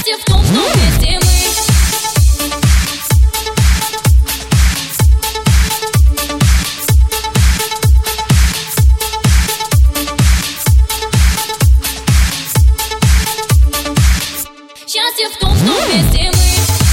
Счастье в том, что вместе мы. Счастье в том, что вместе мы.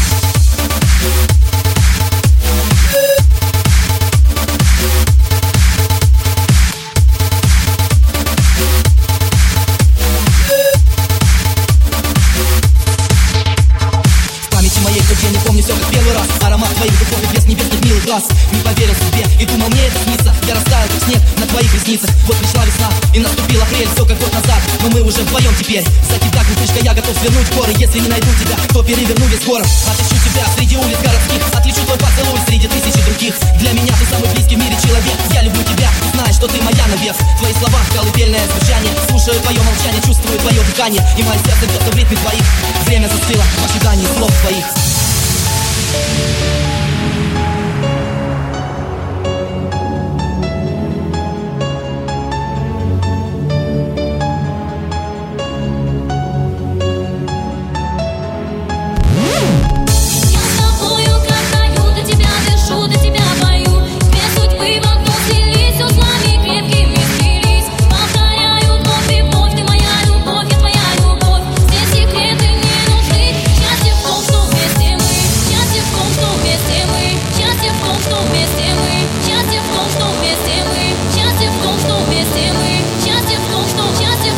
Моей тот день, не помню все как первый раз. Аромат твоих духов и блеск небесных милых глаз. Не поверил себе и думал, мне это снится. Я растаял как снег на твоих ресницах. Вот пришла весна и наступил апрель. Все как год назад, но мы уже вдвоем теперь. За тебя, глупышка, я готов свернуть горы. Если не найду тебя, то переверну весь город. Отыщу тебя среди улиц городских. Отличу твой поцелуй среди тысячи других. Для меня ты самый близкий в мире человек. Я люблю тебя, знаешь, что ты моя навек. Твои слова, колыбельное звучание. Слушаю твое молчание, чувствую твое дыхание. И мое сердце бьется в ритме твоих. Время застыло в ожидании слов твоих.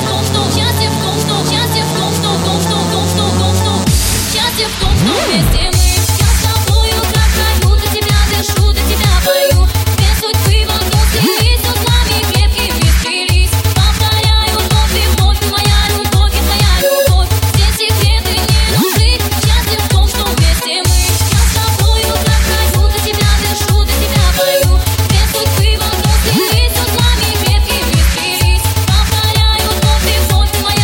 Счастье в том, что вместе